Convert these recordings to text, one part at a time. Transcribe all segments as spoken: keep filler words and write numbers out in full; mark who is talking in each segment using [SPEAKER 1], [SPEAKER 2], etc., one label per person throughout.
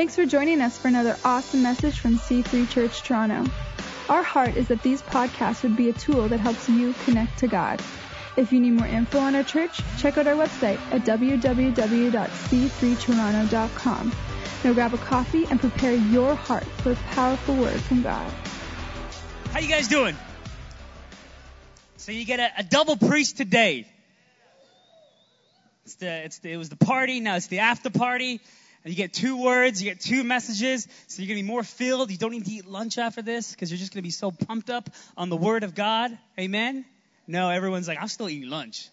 [SPEAKER 1] Thanks for joining us for another awesome message from C three Church Toronto. Our heart is that these podcasts would be a tool that helps you connect to God. If you need more info on our church, check out our website at w w w dot c three toronto dot com. Now grab a coffee and prepare your heart for a powerful word from God.
[SPEAKER 2] How you guys doing? So you get a, a double preach today. It's the, it's the, it was the party, now it's the after party. And you get two words, you get two messages, so you're going to be more filled. You don't need to eat lunch after this because you're just going to be so pumped up on the Word of God. Amen? No, everyone's like, I'm still eating lunch.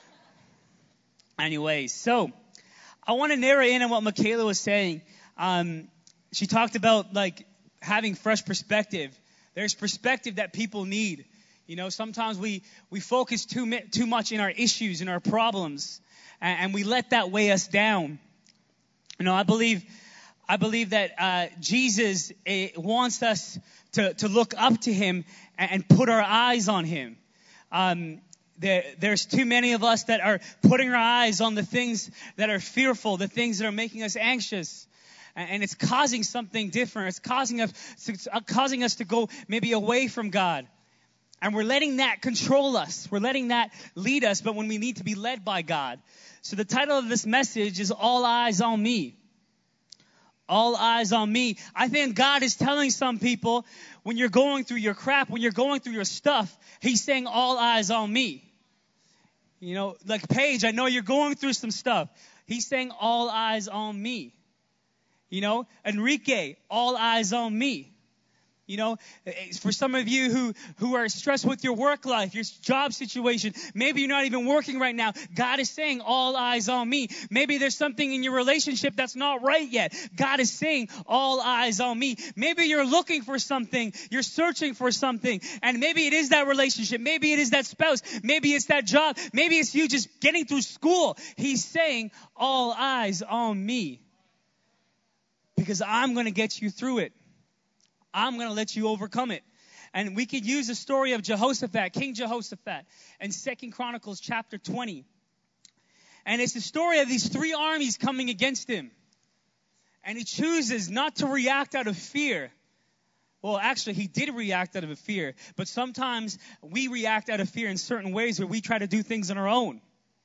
[SPEAKER 2] Anyways, so I want to narrow in on what Michaela was saying. Um, she talked about like having fresh perspective. There's perspective that people need. You know, sometimes we, we focus too, too much in our issues and our problems, and, and we let that weigh us down. You know, I believe, I believe that uh, Jesus uh, wants us to, to look up to Him and, and put our eyes on Him. Um, there, there's too many of us that are putting our eyes on the things that are fearful, the things that are making us anxious, and, and it's causing something different. It's causing us, it's causing us to go maybe away from God, and we're letting that control us. We're letting that lead us, but when we need to be led by God. So the title of this message is All Eyes on Me. All eyes on me. I think God is telling some people when you're going through your crap, when you're going through your stuff, He's saying all eyes on me. You know, like Paige, I know you're going through some stuff. He's saying all eyes on me. You know, Enrique, all eyes on me. You know, for some of you who, who are stressed with your work life, your job situation, maybe you're not even working right now. God is saying, all eyes on me. Maybe there's something in your relationship that's not right yet. God is saying, all eyes on me. Maybe you're looking for something. You're searching for something. And maybe it is that relationship. Maybe it is that spouse. Maybe it's that job. Maybe it's you just getting through school. He's saying, all eyes on me. Because I'm going to get you through it. I'm going to let you overcome it. And we could use the story of Jehoshaphat, King Jehoshaphat, in Second Chronicles chapter twenty. And it's the story of these three armies coming against him. And he chooses not to react out of fear. Well, actually, he did react out of fear. But sometimes we react out of fear in certain ways where we try to do things on our own.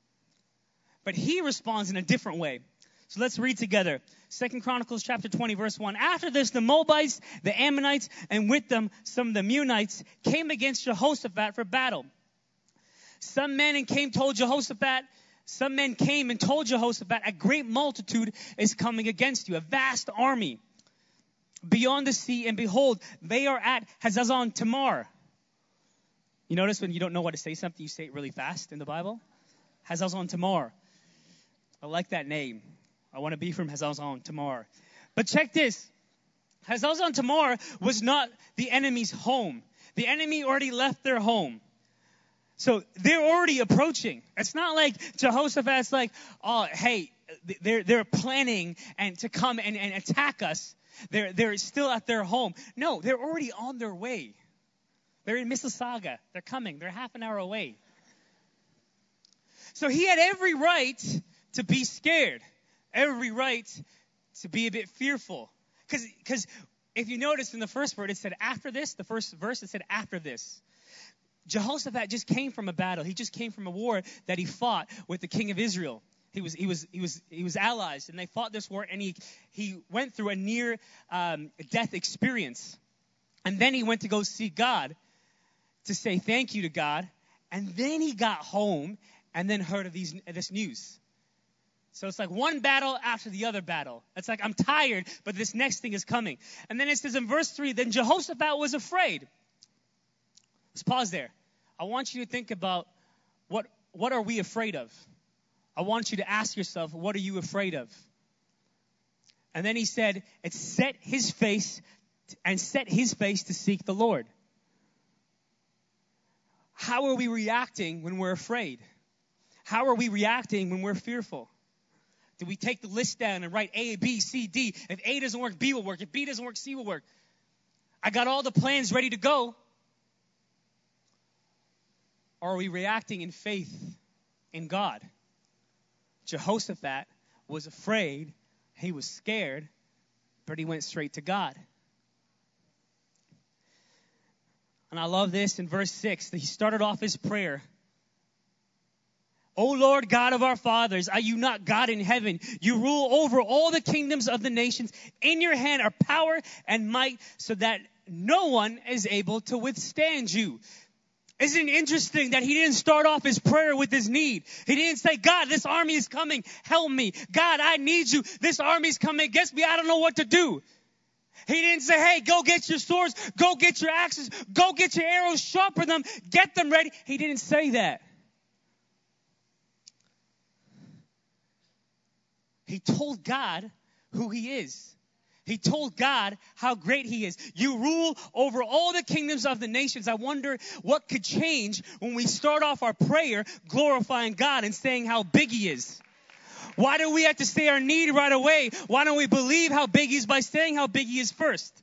[SPEAKER 2] But he responds in a different way. So let's read together. Second Chronicles chapter twenty, verse one. After this, the Moabites, the Ammonites, and with them some of the Meunites came against Jehoshaphat for battle. Some men and came told Jehoshaphat, some men came and told Jehoshaphat, a great multitude is coming against you, a vast army beyond the sea, and behold, they are at Hazazon Tamar. You notice when you don't know what to say something, you say it really fast in the Bible? Hazazon Tamar. I like that name. I want to be from Hazazon Tamar. But check this. Hazazon Tamar was not the enemy's home. The enemy already left their home. So they're already approaching. It's not like Jehoshaphat's like, oh, hey, they're, they're planning and to come and, and attack us. They're, they're still at their home. No, they're already on their way. They're in Mississauga. They're coming. They're half an hour away. So he had every right to be scared. Every right to be a bit fearful. Because because if you notice in the first word, it said after this. The first verse, it said after this. Jehoshaphat just came from a battle. He just came from a war that he fought with the king of Israel. He was he was he was he was allies, and they fought this war, and he he went through a near um, death experience, and then he went to go see God to say thank you to God, and then he got home and then heard of these this news. So it's like one battle after the other battle. It's like, I'm tired, but this next thing is coming. And then it says in verse three, then Jehoshaphat was afraid. Let's pause there. I want you to think about what, what are we afraid of? I want you to ask yourself, what are you afraid of? And then he said, it set his face and set his face to seek the Lord. How are we reacting when we're afraid? How are we reacting when we're fearful? Do we take the list down and write A, B, C, D? If A doesn't work, B will work. If B doesn't work, C will work. I got all the plans ready to go. Or are we reacting in faith in God? Jehoshaphat was afraid. He was scared. but he went straight to God. And I love this in verse six, that he started off his prayer. O Lord God of our fathers, are you not God in heaven? You rule over all the kingdoms of the nations. In your hand are power and might, so that no one is able to withstand you. Isn't it interesting that he didn't start off his prayer with his need? He didn't say, God, this army is coming. Help me. God, I need you. This army is coming against me. I don't know what to do. He didn't say, hey, go get your swords. Go get your axes. Go get your arrows. Sharpen them. Get them ready. He didn't say that. He told God who he is. He told God how great he is. You rule over all the kingdoms of the nations. I wonder what could change when we start off our prayer glorifying God and saying how big he is. Why do we have to say our need right away? Why don't we believe how big he is by saying how big he is first?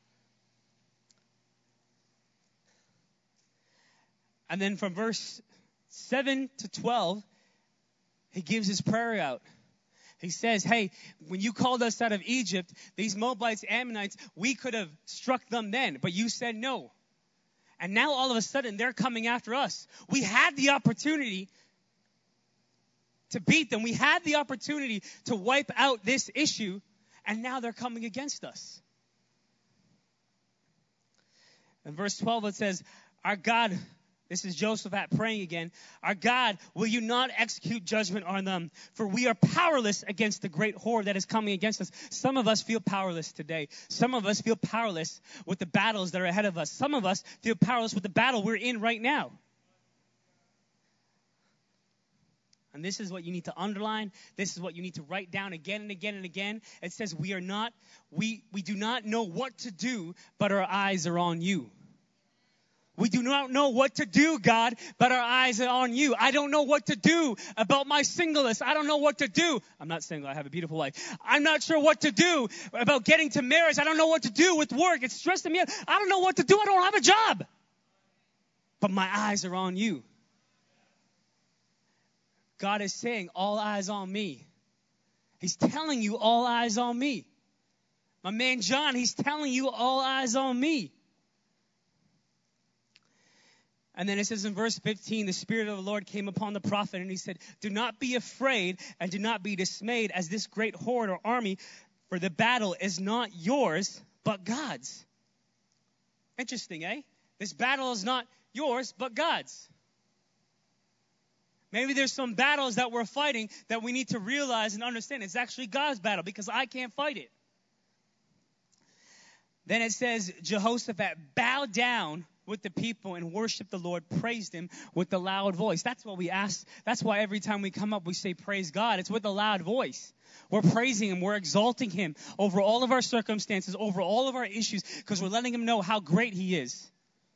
[SPEAKER 2] And then from verse seven to twelve, he gives his prayer out. He says, hey, when you called us out of Egypt, these Moabites, Ammonites, we could have struck them then, but you said no. And now all of a sudden they're coming after us. We had the opportunity to beat them. We had the opportunity to wipe out this issue, and now they're coming against us. In verse twelve it says, our God... This is Jehoshaphat praying again. Our God, will you not execute judgment on them? For we are powerless against the great horde that is coming against us. Some of us feel powerless today. Some of us feel powerless with the battles that are ahead of us. Some of us feel powerless with the battle we're in right now. And this is what you need to underline. This is what you need to write down again and again and again. It says we are not, we, we do not know what to do, but our eyes are on you. We do not know what to do, God, but our eyes are on you. I don't know what to do about my singleness. I don't know what to do. I'm not single. I have a beautiful wife. I'm not sure what to do about getting to marriage. I don't know what to do with work. It's stressing me out. I don't know what to do. I don't have a job. But my eyes are on you. God is saying, all eyes on me. He's telling you, all eyes on me. My man John, he's telling you, all eyes on me. And then it says in verse fifteen, the Spirit of the Lord came upon the prophet, and he said, do not be afraid and do not be dismayed as this great horde or army, for the battle is not yours, but God's. Interesting, eh? This battle is not yours, but God's. Maybe there's some battles that we're fighting that we need to realize and understand it's actually God's battle because I can't fight it. Then it says, Jehoshaphat bowed down with the people and worshiped the Lord, praised him with a loud voice. That's what we ask. That's why every time we come up, we say praise God. It's with a loud voice. We're praising him. We're exalting him over all of our circumstances, over all of our issues, because we're letting him know how great he is.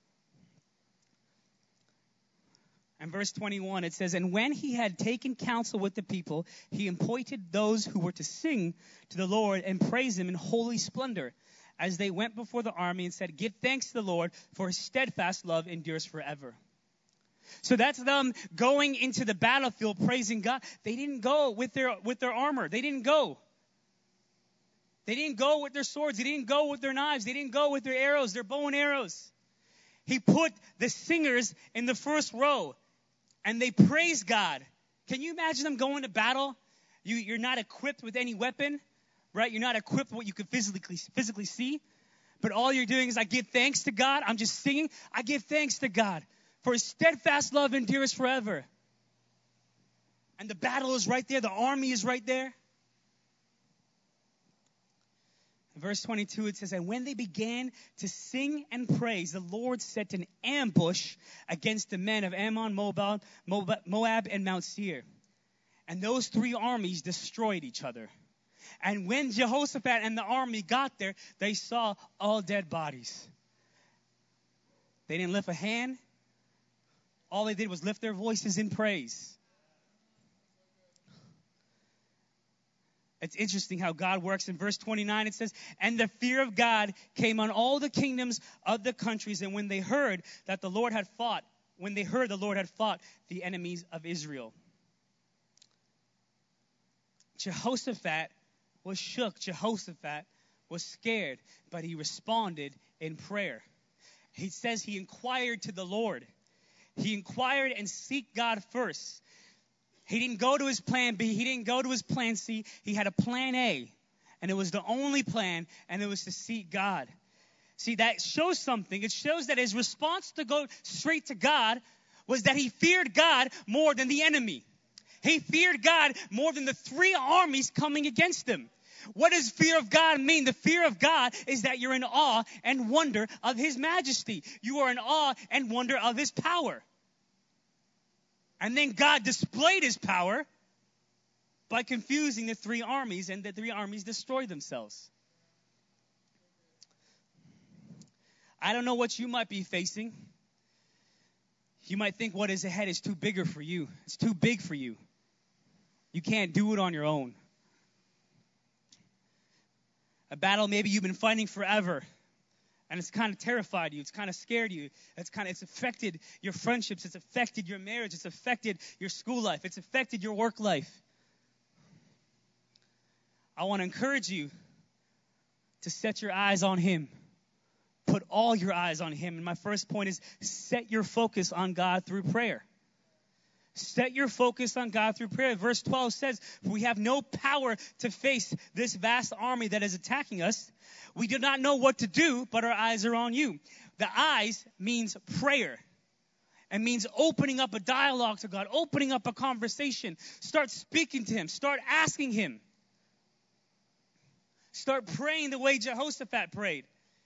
[SPEAKER 2] And verse twenty-one, it says, and when he had taken counsel with the people, he appointed those who were to sing to the Lord and praise him in holy splendor, as they went before the army and said, give thanks to the Lord, for his steadfast love endures forever. So that's them going into the battlefield praising God. They didn't go with their with their armor. They didn't go. They didn't go with their swords. They didn't go with their knives. They didn't go with their arrows, their bow and arrows. He put the singers in the first row, and they praised God. Can you imagine them going to battle? You, you're not equipped with any weapon. Right? You're not equipped with what you can physically physically see. But all you're doing is, I give thanks to God. I'm just singing. I give thanks to God. For his steadfast love endures forever. And the battle is right there. The army is right there. In verse twenty-two, it says, and when they began to sing and praise, the Lord set an ambush against the men of Ammon, Moab, Moab, and Mount Seir. And those three armies destroyed each other. And when Jehoshaphat and the army got there, they saw all dead bodies. They didn't lift a hand. All they did was lift their voices in praise. It's interesting how God works. In verse twenty-nine, it says, and the fear of God came on all the kingdoms of the countries. And when they heard that the Lord had fought, when they heard the Lord had fought the enemies of Israel. Jehoshaphat was shook. Jehoshaphat was scared, but he responded in prayer. He says he inquired to the Lord. He inquired and seek God first. He didn't go to his plan B. He didn't go to his plan C. He had a plan A, and it was the only plan, and it was to seek God. See, that shows something. It shows that his response to go straight to God was that he feared God more than the enemy. He feared God more than the three armies coming against him. What does fear of God mean? The fear of God is that you're in awe and wonder of his majesty. You are in awe and wonder of his power. And then God displayed his power by confusing the three armies, and the three armies destroyed themselves. I don't know what you might be facing. You might think what is ahead is too bigger for you. It's too big for you. You can't do it on your own. A battle maybe you've been fighting forever, and it's kind of terrified you. It's kind of scared you. It's kind of it's affected your friendships. It's affected your marriage. It's affected your school life. It's affected your work life. I want to encourage you to set your eyes on him. Put all your eyes on him. And my first point is set your focus on God through prayer. Set your focus on God through prayer. Verse twelve says, we have no power to face this vast army that is attacking us. We do not know what to do, but our eyes are on you. The eyes means prayer. It means opening up a dialogue to God, opening up a conversation. Start speaking to him. Start asking him. Start praying the way Jehoshaphat prayed.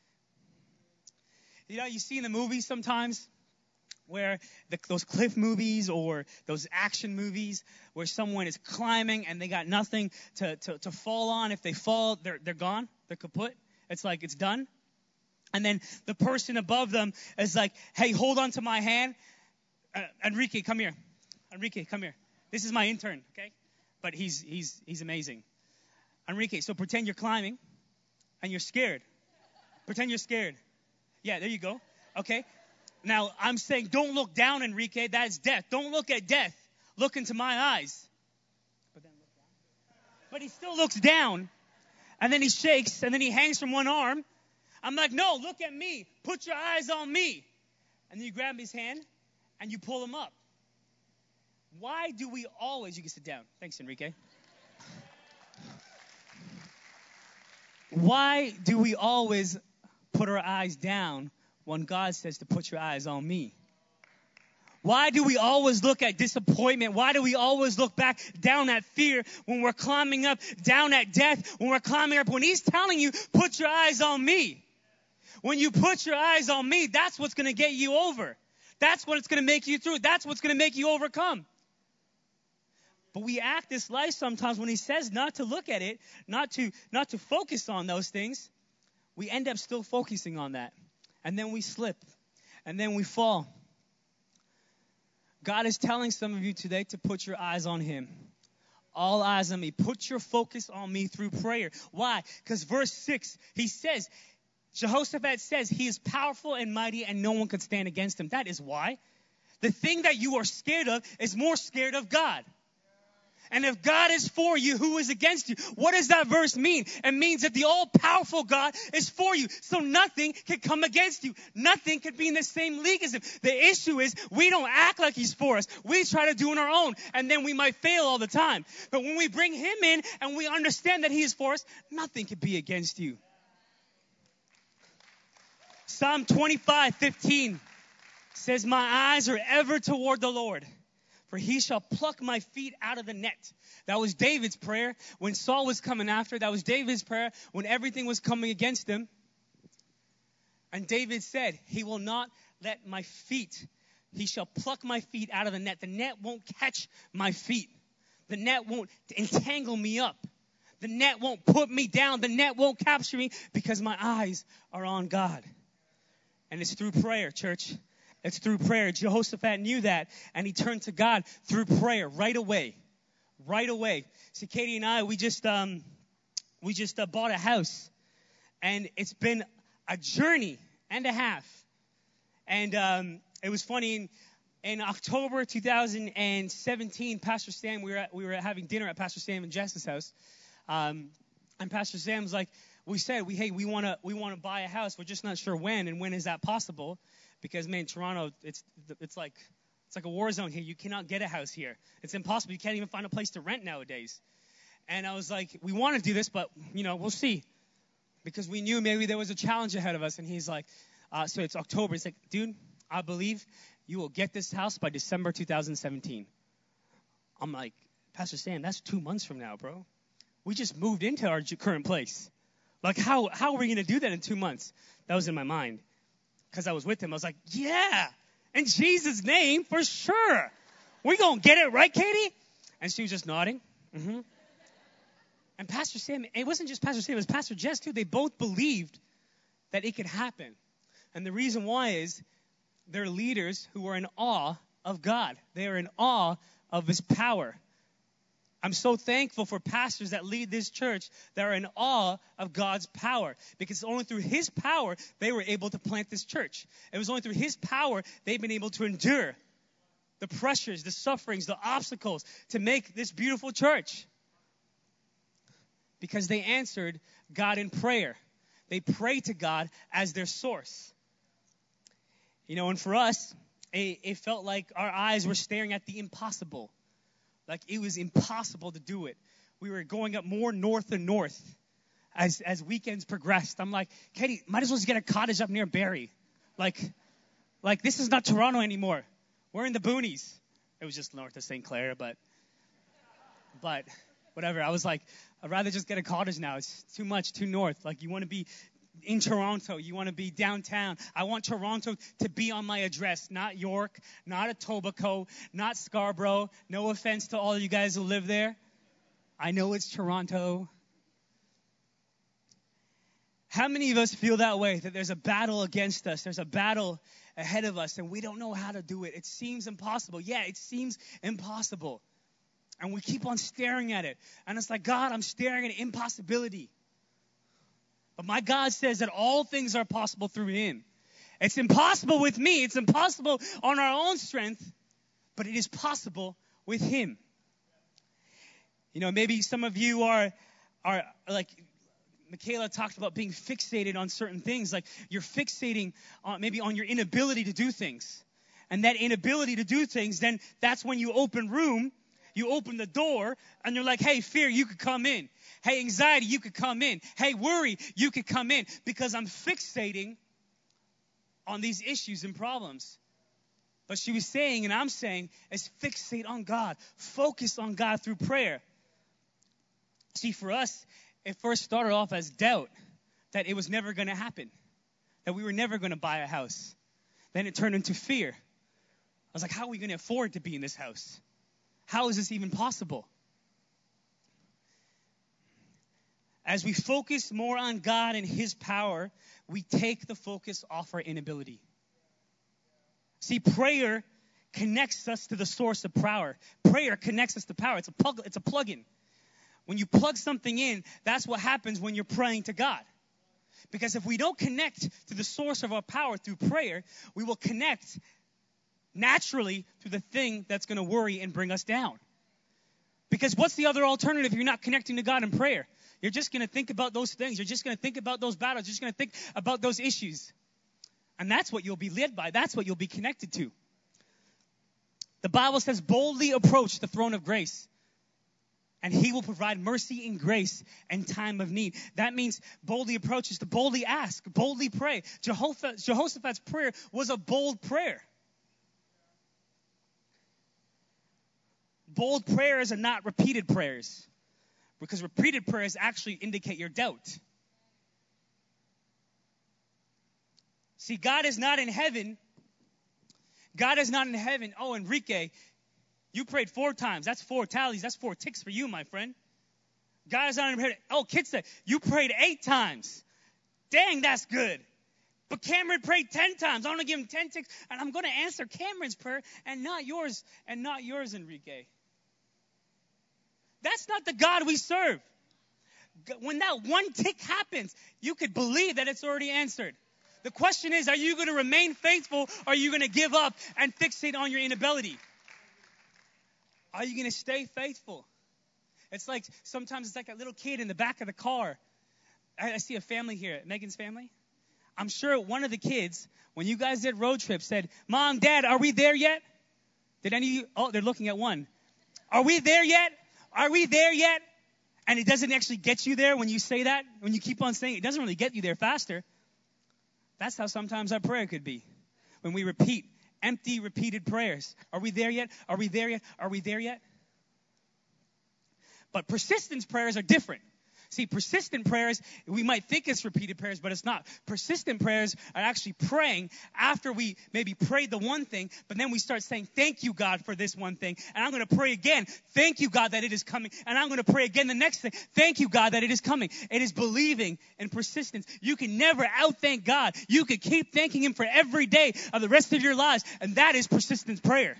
[SPEAKER 2] You know, you see in the movies sometimes where the, those cliff movies or those action movies where someone is climbing and they got nothing to, to, to fall on. If they fall, they're, they're gone. They're kaput. It's like it's done. And then the person above them is like, hey, hold on to my hand. Uh, Enrique, come here. Enrique, come here. This is my intern, okay? But he's he's he's amazing. Enrique, so pretend you're climbing and you're scared. Pretend you're scared. Yeah, there you go. Okay. Now, I'm saying don't look down, Enrique. That is death. Don't look at death. Look into my eyes. But, then look down. But he still looks down. And then he shakes. And then he hangs from one arm. I'm like, no, look at me. Put your eyes on me. And then you grab his hand and you pull him up. Why do we always... You can sit down. Thanks, Enrique. Why do we always put our eyes down when God says to put your eyes on me? Why do we always look at disappointment? Why do we always look back down at fear when we're climbing up, down at death, when we're climbing up, when he's telling you, put your eyes on me? When you put your eyes on me, that's what's going to get you over. That's what's going to make you through. That's what's going to make you overcome. But we act this life sometimes when he says not to look at it, not to, not to focus on those things. We end up still focusing on that. And then we slip. And then we fall. God is telling some of you today to put your eyes on him. All eyes on me. Put your focus on me through prayer. Why? Because verse six, he says, Jehoshaphat says he is powerful and mighty and no one could stand against him. That is why. The thing that you are scared of is more scared of God. And if God is for you, who is against you? What does that verse mean? It means that the all-powerful God is for you. So nothing can come against you. Nothing can be in the same league as him. The issue is we don't act like he's for us. We try to do it on our own, and then we might fail all the time. But when we bring him in and we understand that he is for us, nothing can be against you. Psalm twenty-five fifteen says, my eyes are ever toward the Lord, for he shall pluck my feet out of the net. That was David's prayer when Saul was coming after. That was David's prayer when everything was coming against him. And David said, he will not let my feet, he shall pluck my feet out of the net. The net won't catch my feet. The net won't entangle me up. The net won't put me down. The net won't capture me because my eyes are on God. And it's through prayer, church. It's through prayer. Jehoshaphat knew that, and he turned to God through prayer right away. Right away. See, Katie and I, we just um, we just uh, bought a house, and it's been a journey and a half. And um, it was funny. In, in October two thousand seventeen, Pastor Sam, we were at, we were having dinner at Pastor Sam and Jess's house, um, and Pastor Sam was like, we said, we hey, we want to we want to buy a house. We're just not sure when, and when is that possible? Because, man, Toronto, it's it's like it's like a war zone here. You cannot get a house here. It's impossible. You can't even find a place to rent nowadays. And I was like, we want to do this, but, you know, we'll see. Because we knew maybe there was a challenge ahead of us. And he's like, uh, so it's October. He's like, dude, I believe you will get this house by December two thousand seventeen. I'm like, Pastor Sam, that's two months from now, bro. We just moved into our current place. Like, how, how are we going to do that in two months? That was in my mind. Because I was with him. I was like, yeah, in Jesus' name, for sure. We're going to get it, right, Katie? And she was just nodding. Mm-hmm. And Pastor Sam, it wasn't just Pastor Sam, it was Pastor Jess, too. They both believed that it could happen. And the reason why is they're leaders who are in awe of God. They are in awe of his power. I'm so thankful for pastors that lead this church that are in awe of God's power. Because it's only through his power they were able to plant this church. It was only through his power they've been able to endure the pressures, the sufferings, the obstacles to make this beautiful church. Because they answered God in prayer. They prayed to God as their source. You know, and for us, it, it felt like our eyes were staring at the impossible. Like it was impossible to do it. We were going up more north and north as as weekends progressed. I'm like, Katie, might as well just get a cottage up near Barrie. Like, like this is not Toronto anymore. We're in the boonies. It was just north of Saint Clair, but, but whatever. I was like, I'd rather just get a cottage now. It's too much, too north. Like you want to be in Toronto. You want to be downtown. I want Toronto to be on my address, not York, not Etobicoke, not Scarborough. No offense to all you guys who live there. I know it's Toronto. How many of us feel that way, that there's a battle against us? There's a battle ahead of us, and we don't know how to do it. It seems impossible. Yeah, it seems impossible. And we keep on staring at it. And it's like, God, I'm staring at impossibility. But my God says that all things are possible through him. It's impossible with me. It's impossible on our own strength. But it is possible with him. You know, maybe some of you are, are like, Michaela talked about being fixated on certain things. Like you're fixating on, maybe on your inability to do things. And that inability to do things, then that's when you open room. You open the door and you're like, hey, fear, you could come in. Hey, anxiety, you could come in. Hey, worry, you could come in. Because I'm fixating on these issues and problems. But she was saying, and I'm saying, is fixate on God. Focus on God through prayer. See, for us, it first started off as doubt that it was never going to happen. That we were never going to buy a house. Then it turned into fear. I was like, how are we going to afford to be in this house? How is this even possible? As we focus more on God and his power, we take the focus off our inability. See, prayer connects us to the source of power. Prayer connects us to power. It's a plug, it's a plug-in. When you plug something in, that's what happens when you're praying to God. Because if we don't connect to the source of our power through prayer, we will connect naturally to the thing that's going to worry and bring us down. Because what's the other alternative if you're not connecting to God in prayer? You're just going to think about those things. You're just going to think about those battles. You're just going to think about those issues. And that's what you'll be led by. That's what you'll be connected to. The Bible says, boldly approach the throne of grace, and he will provide mercy and grace in time of need. That means boldly approach is to boldly ask, boldly pray. Jehoshaphat, Jehoshaphat's prayer was a bold prayer. Bold prayers are not repeated prayers, because repeated prayers actually indicate your doubt. See, God is not in heaven. God is not in heaven. Oh, Enrique, you prayed four times. That's four tallies. That's four ticks for you, my friend. God is not in heaven. Oh, Kitsa, you prayed eight times. Dang, that's good. But Cameron prayed ten times. I'm going to give him ten ticks, and I'm going to answer Cameron's prayer and not yours, and not yours, Enrique. That's not the God we serve. When that one tick happens, you could believe that it's already answered. The question is, are you going to remain faithful, or are you going to give up and fixate on your inability? Are you going to stay faithful? It's like, sometimes it's like a little kid in the back of the car. I, I see a family here, Megan's family. I'm sure one of the kids, when you guys did road trips, said, Mom, Dad, are we there yet? Did any of you? Oh, they're looking at one. Are we there yet? Are we there yet? And it doesn't actually get you there when you say that. When you keep on saying it, it doesn't really get you there faster. That's how sometimes our prayer could be. When we repeat empty, repeated prayers. Are we there yet? Are we there yet? Are we there yet? But persistence prayers are different. See, persistent prayers, we might think it's repeated prayers, but it's not. Persistent prayers are actually praying after we maybe prayed the one thing, but then we start saying, thank you, God, for this one thing. And I'm going to pray again. Thank you, God, that it is coming. And I'm going to pray again the next thing. Thank you, God, that it is coming. It is believing and persistence. You can never out-thank God. You can keep thanking Him for every day of the rest of your lives, and that is persistence prayer.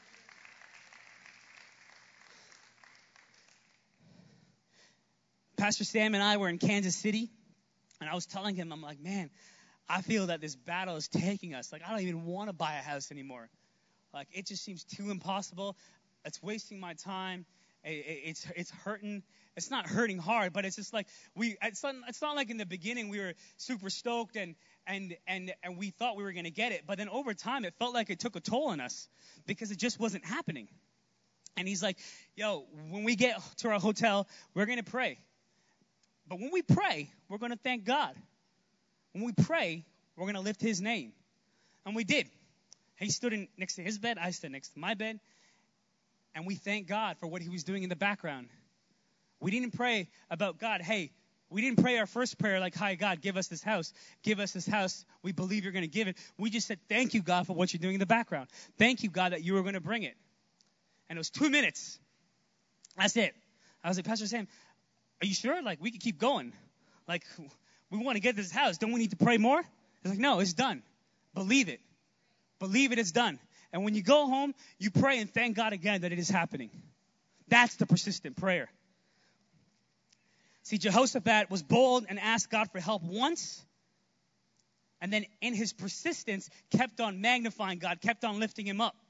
[SPEAKER 2] Pastor Sam and I were in Kansas City, and I was telling him, I'm like, man, I feel that this battle is taking us. Like, I don't even want to buy a house anymore. Like, it just seems too impossible. It's wasting my time. It's it's hurting. It's not hurting hard, but it's just like we. It's not, it's not like in the beginning we were super stoked and and and and we thought we were going to get it, but then over time it felt like it took a toll on us because it just wasn't happening. And he's like, yo, when we get to our hotel, we're going to pray. But when we pray, we're going to thank God. When we pray, we're going to lift His name. And we did. He stood in, next to his bed. I stood next to my bed. And we thank God for what He was doing in the background. We didn't pray about God. Hey, we didn't pray our first prayer like, hi, God, give us this house. Give us this house. We believe you're going to give it. We just said, thank you, God, for what you're doing in the background. Thank you, God, that you were going to bring it. And it was two minutes. That's it. I was like, Pastor Sam, are you sure? Like, we could keep going. Like, we want to get this house. Don't we need to pray more? He's like, no, it's done. Believe it. Believe it, it's done. And when you go home, you pray and thank God again that it is happening. That's the persistent prayer. See, Jehoshaphat was bold and asked God for help once. And then in his persistence, kept on magnifying God, kept on lifting Him up.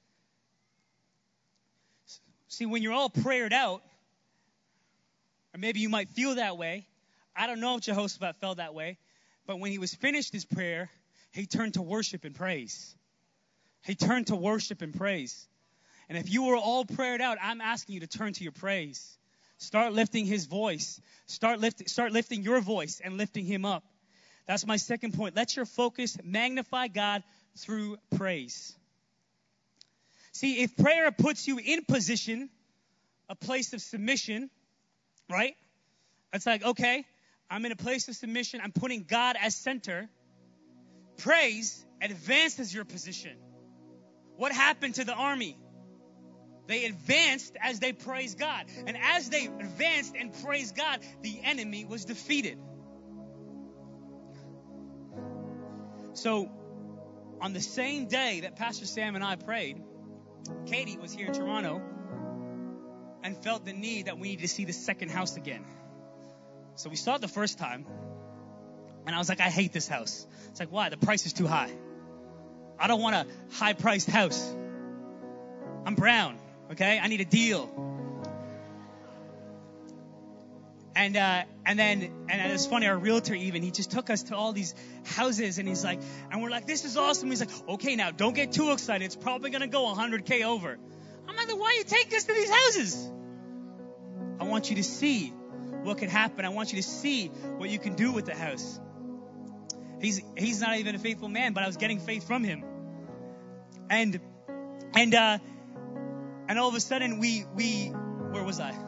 [SPEAKER 2] See, when you're all prayered out, or maybe you might feel that way. I don't know if Jehoshaphat felt that way. But when he was finished his prayer, he turned to worship and praise. He turned to worship and praise. And if you were all prayed out, I'm asking you to turn to your praise. Start lifting His voice. Start, lift, start lifting your voice and lifting Him up. That's my second point. Let your focus magnify God through praise. See, if prayer puts you in position, a place of submission, right? It's like, okay, I'm in a place of submission. I'm putting God as center. Praise advances your position. What happened to the army? They advanced as they praised God. And as they advanced and praised God, the enemy was defeated. So, on the same day that Pastor Sam and I prayed, Katie was here in Toronto and felt the need that we need to see the second house again. So we saw it the first time, and I was like, I hate this house. It's like, why? The price is too high. I don't want a high-priced house. I'm brown, okay? I need a deal. And uh, and then, and it's funny, our realtor even, he just took us to all these houses, and he's like, and we're like, this is awesome. He's like, okay, now, don't get too excited. It's probably going to go one hundred K over. I'm like, why are you taking us to these houses? I want you to see what could happen. I want you to see what you can do with the house. He's he's not even a faithful man, but I was getting faith from him. And and uh, and all of a sudden we we where was I?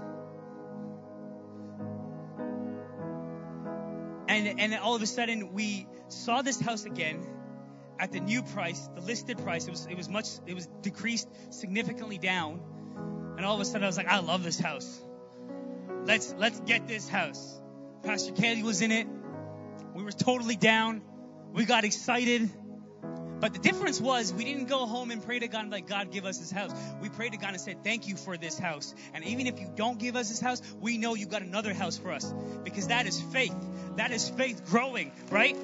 [SPEAKER 2] And and all of a sudden we saw this house again at the new price, the listed price. It was it was much it was decreased significantly down. And all of a sudden I was like, I love this house. Let's let's get this house. Pastor Kaylee was in it. We were totally down. We got excited. But the difference was we didn't go home and pray to God and like, God, give us this house. We prayed to God and said, thank you for this house. And even if you don't give us this house, we know you got another house for us. Because that is faith. That is faith growing, right?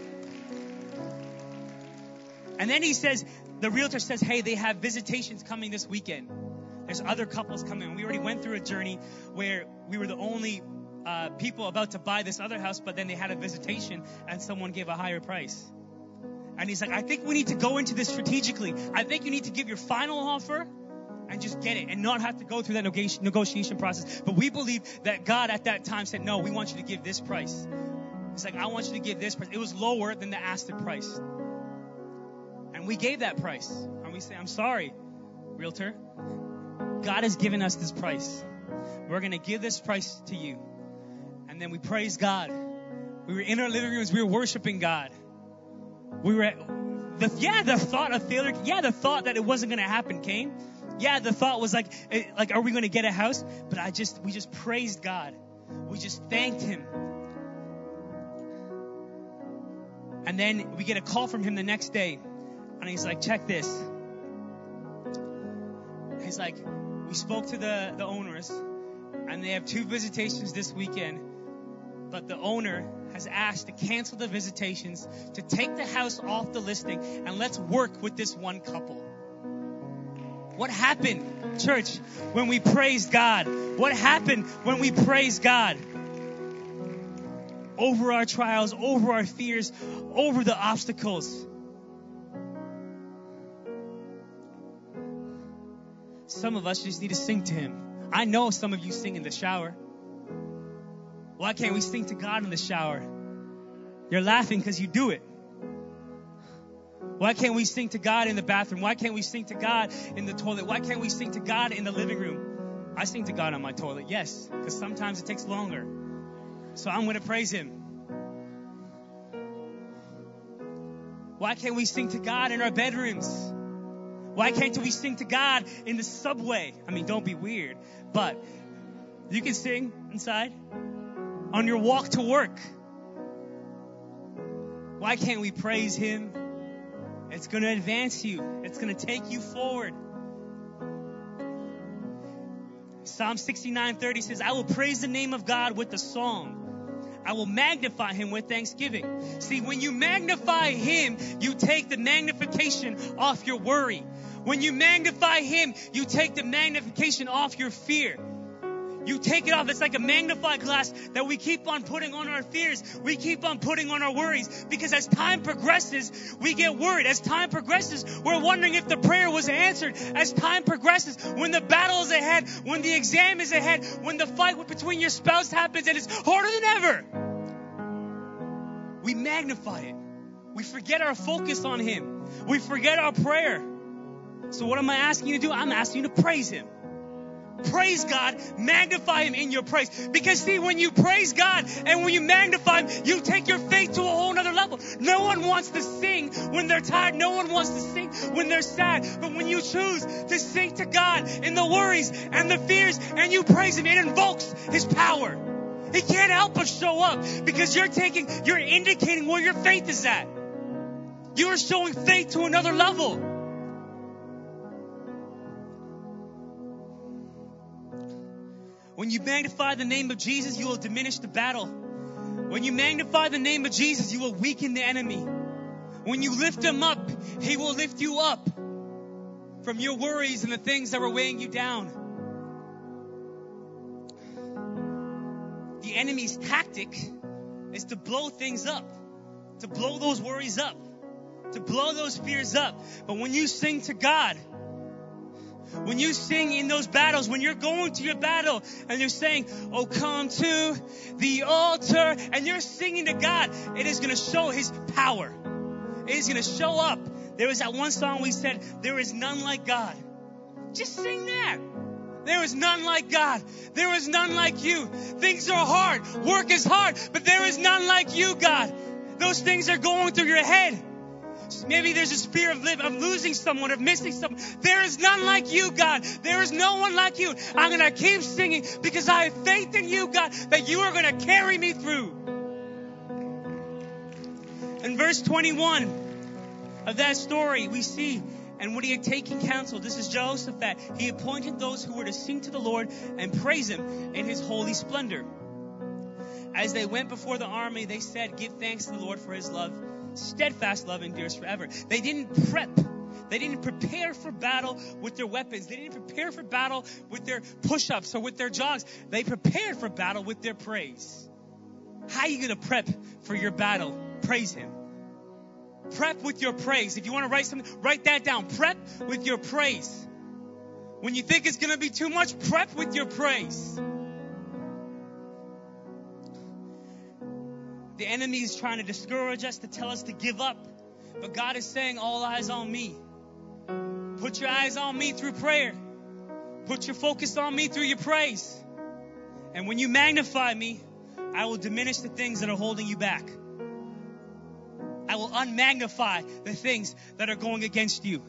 [SPEAKER 2] And then he says, the realtor says, hey, they have visitations coming this weekend. There's other couples coming. We already went through a journey where we were the only uh, people about to buy this other house, but then they had a visitation and someone gave a higher price. And he's like, I think we need to go into this strategically. I think you need to give your final offer and just get it and not have to go through that negoti- negotiation process. But we believe that God at that time said, no, we want you to give this price. It's like, I want you to give this price. It was lower than the asked price. And we gave that price. And we say, I'm sorry, realtor. God has given us this price. We're going to give this price to you. And then we praise God. We were in our living rooms. We were worshiping God. We were, the, yeah, the thought of failure, yeah, the thought that it wasn't going to happen came. Yeah, the thought was like, like, are we going to get a house? But I just, we just praised God. We just thanked Him. And then we get a call from Him the next day. And He's like, check this. He's like, we spoke to the, the owners, and they have two visitations this weekend. But the owner has asked to cancel the visitations, to take the house off the listing, and let's work with this one couple. What happened, church, when we praised God? What happened when we praised God? Over our trials, over our fears, over the obstacles. Some of us just need to sing to Him. I know some of you sing in the shower. Why can't we sing to God in the shower? You're laughing because you do it. Why can't we sing to God in the bathroom? Why can't we sing to God in the toilet? Why can't we sing to God in the living room? I sing to God on my toilet, yes, because sometimes it takes longer. So I'm going to praise Him. Why can't we sing to God in our bedrooms? Why can't we sing to God in the subway? I mean, don't be weird, but you can sing inside on your walk to work. Why can't we praise Him? It's going to advance you. It's going to take you forward. Psalm sixty-nine thirty says, I will praise the name of God with a song. I will magnify Him with thanksgiving. See, when you magnify Him, you take the magnification off your worry. When you magnify Him, you take the magnification off your fear. You take it off. It's like a magnifying glass that we keep on putting on our fears. We keep on putting on our worries. Because as time progresses, we get worried. As time progresses, we're wondering if the prayer was answered. As time progresses, when the battle is ahead, when the exam is ahead, when the fight between your spouse happens and it's harder than ever, we magnify it. We forget our focus on Him. We forget our prayer. So what am I asking you to do? I'm asking you to praise Him. Praise God, magnify Him in your praise. Because see, when you praise God and when you magnify Him, you take your faith to a whole nother level. No one wants to sing when they're tired. No one wants to sing when they're sad. But when you choose to sing to God in the worries and the fears and you praise Him, it invokes His power. He can't help but show up because you're taking, you're indicating where your faith is at. You're showing faith to another level. When you magnify the name of Jesus, you will diminish the battle. When you magnify the name of Jesus, you will weaken the enemy. When you lift Him up, He will lift you up from your worries and the things that were weighing you down. The enemy's tactic is to blow things up, to blow those worries up, to blow those fears up. But when you sing to God, when you sing in those battles, when you're going to your battle and you're saying, oh, come to the altar, and you're singing to God, it is going to show His power. It is going to show up. There was that one song we said, there is none like God. Just sing that. There is none like God. There is none like you. Things are hard. Work is hard. But there is none like you, God. Those things are going through your head. Maybe there's a fear of, live, of losing someone, of missing someone. There is none like you, God. There is no one like you. I'm going to keep singing because I have faith in you, God, that you are going to carry me through. In verse twenty-one of that story, we see, and when he had taken counsel, this is Jehoshaphat, he appointed those who were to sing to the Lord and praise Him in His holy splendor. As they went before the army, they said, give thanks to the Lord for His love. Steadfast love endures forever. They didn't prep. They didn't prepare for battle with their weapons. They didn't prepare for battle with their push-ups or with their jogs. They prepared for battle with their praise. How are you going to prep for your battle? Praise Him. Prep with your praise. If you want to write something, write that down. Prep with your praise. When you think it's going to be too much, prep with your praise. The enemy is trying to discourage us, to tell us to give up. But God is saying, all eyes on me. Put your eyes on me through prayer. Put your focus on me through your praise. And when you magnify me, I will diminish the things that are holding you back. I will unmagnify the things that are going against you.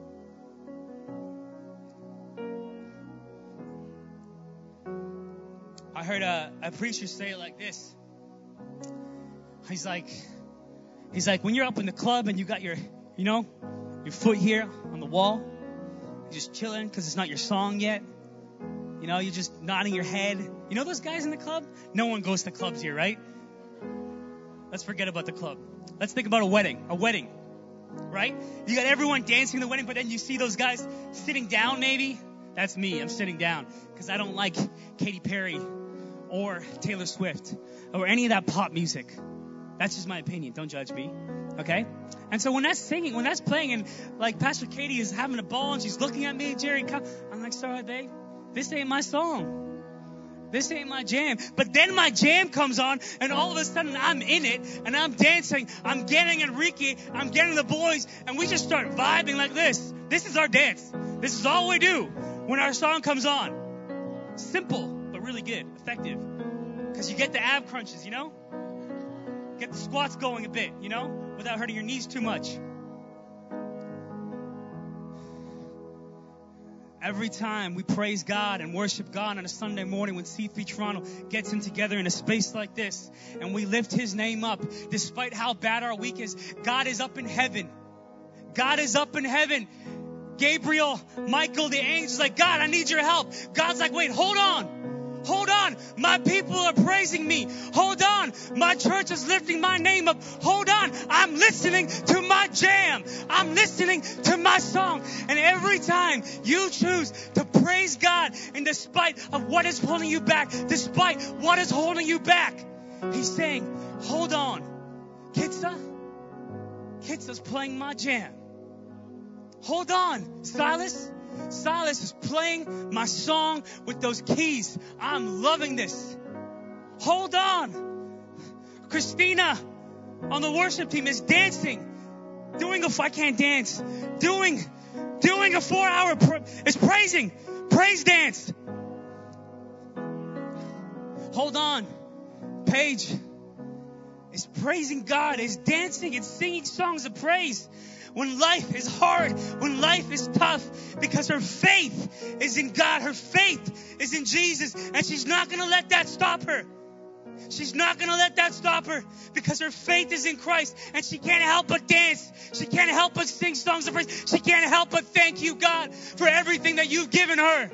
[SPEAKER 2] I heard a, a preacher say it like this. He's like, he's like, when you're up in the club and you got your, you know, your foot here on the wall, you're just chilling because it's not your song yet. You know, you're just nodding your head. You know those guys in the club? No one goes to clubs here, right? Let's forget about the club. Let's think about a wedding. A wedding, right? You got everyone dancing in the wedding, but then you see those guys sitting down maybe. That's me. I'm sitting down because I don't like Katy Perry or Taylor Swift or any of that pop music. That's just my opinion. Don't judge me. Okay? And so when that's singing, when that's playing, and like Pastor Katie is having a ball and she's looking at me, Jerry, come. I'm like, sorry, babe. This ain't my song. This ain't my jam. But then my jam comes on and all of a sudden I'm in it and I'm dancing. I'm getting Enrique. I'm getting the boys. And we just start vibing like this. This is our dance. This is all we do when our song comes on. Simple, but really good. Effective. Because you get the ab crunches, you know? Get the squats going a bit, you know, without hurting your knees too much. Every time we praise God and worship God on a Sunday morning when C three Toronto gets in together in a space like this and we lift His name up, despite how bad our week is, God is up in heaven. God is up in heaven. Gabriel, Michael, the angels, like, God, I need your help. God's like, wait, hold on. Hold on. My people are praising me. Hold on. My church is lifting my name up. Hold on. I'm listening to my jam. I'm listening to my song. And every time you choose to praise God, and despite of what is holding you back, despite what is holding you back, He's saying, hold on. Kitsa, Kitsa's playing my jam. Hold on, Silas. Silas is playing my song with those keys. I'm loving this. Hold on. Christina on the worship team is dancing. Doing a, I can't dance. Doing, doing a four hour, is praising. Praise dance. Hold on. Paige is praising God, is dancing and singing songs of praise. When life is hard, when life is tough, because her faith is in God, her faith is in Jesus, and she's not going to let that stop her. She's not going to let that stop her because her faith is in Christ, and she can't help but dance. She can't help but sing songs of praise. She can't help but thank you, God, for everything that you've given her.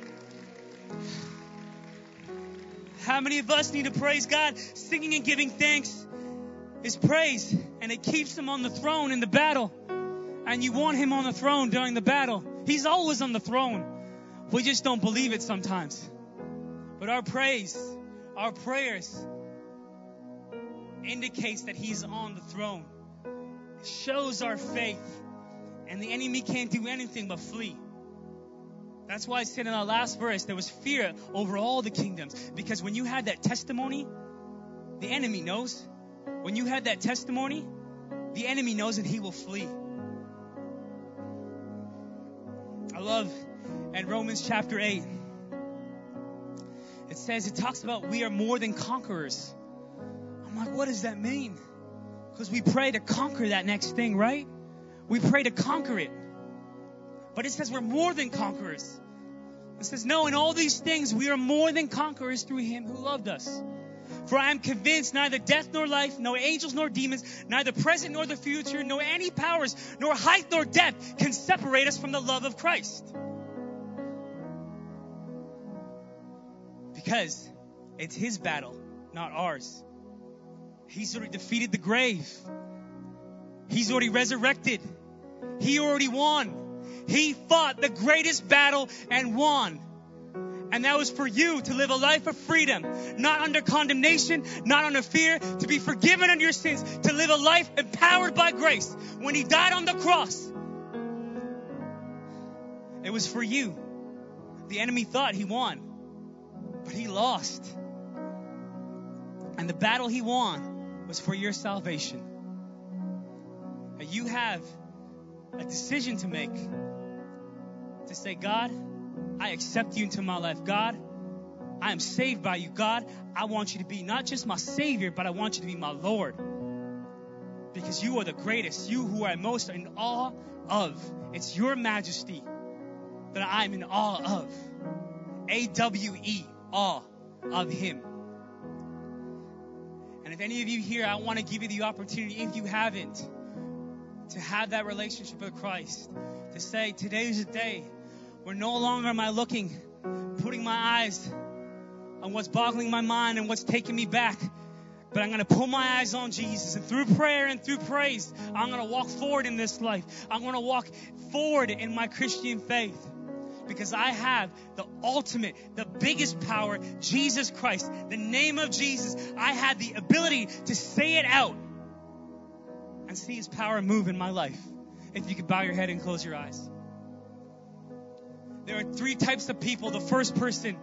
[SPEAKER 2] How many of us need to praise God? Singing and giving thanks is praise, and it keeps Him on the throne in the battle. And you want Him on the throne during the battle. He's always on the throne. We just don't believe it sometimes. But our praise, our prayers indicates that He's on the throne. It shows our faith. And the enemy can't do anything but flee. That's why I said in our last verse, there was fear over all the kingdoms. Because when you had that testimony, the enemy knows. When you had that testimony, the enemy knows that he will flee. I love in Romans chapter eight, it says, it talks about we are more than conquerors. I'm like, what does that mean? Because we pray to conquer that next thing, right? We pray to conquer it. But it says we're more than conquerors. It says, no, in all these things, we are more than conquerors through Him who loved us. For I am convinced neither death nor life, nor angels nor demons, neither present nor the future, nor any powers, nor height nor depth can separate us from the love of Christ. Because it's His battle, not ours. He's already defeated the grave. He's already resurrected. He already won. He fought the greatest battle and won. And that was for you to live a life of freedom, not under condemnation, not under fear, to be forgiven of your sins, to live a life empowered by grace. When He died on the cross, it was for you. The enemy thought he won, but he lost. And the battle he won was for your salvation. And you have a decision to make, to say, God, I accept you into my life. God, I am saved by you. God, I want you to be not just my Savior, but I want you to be my Lord. Because you are the greatest. You who I most in awe of. It's your majesty that I am in awe of. A W E, awe of Him. And if any of you here, I want to give you the opportunity, if you haven't, to have that relationship with Christ. To say, today is a day where no longer am I looking, putting my eyes on what's boggling my mind and what's taking me back. But I'm going to put my eyes on Jesus. And through prayer and through praise, I'm going to walk forward in this life. I'm going to walk forward in my Christian faith. Because I have the ultimate, the biggest power, Jesus Christ, the name of Jesus. I have the ability to say it out and see His power move in my life. If you could bow your head and close your eyes. There are three types of people. The first person,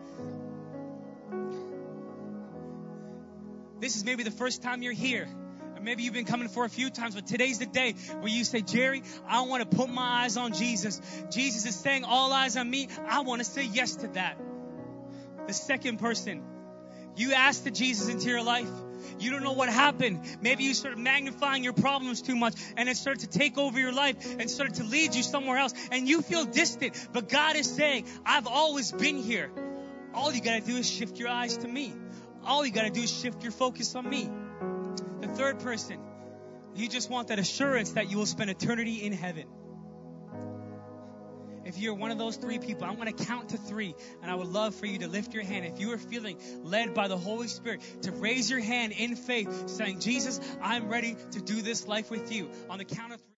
[SPEAKER 2] this is maybe the first time you're here. Or maybe you've been coming for a few times, but today's the day where you say, Jerry, I want to put my eyes on Jesus. Jesus is saying all eyes on me. I want to say yes to that. The second person, you asked the Jesus into your life. You don't know what happened. Maybe you started magnifying your problems too much and it started to take over your life and started to lead you somewhere else. And you feel distant. But God is saying, I've always been here. All you got to do is shift your eyes to me. All you got to do is shift your focus on me. The third person, you just want that assurance that you will spend eternity in heaven. If you're one of those three people, I'm going to count to three, and I would love for you to lift your hand. If you are feeling led by the Holy Spirit, to raise your hand in faith, saying, Jesus, I'm ready to do this life with you. On the count of three.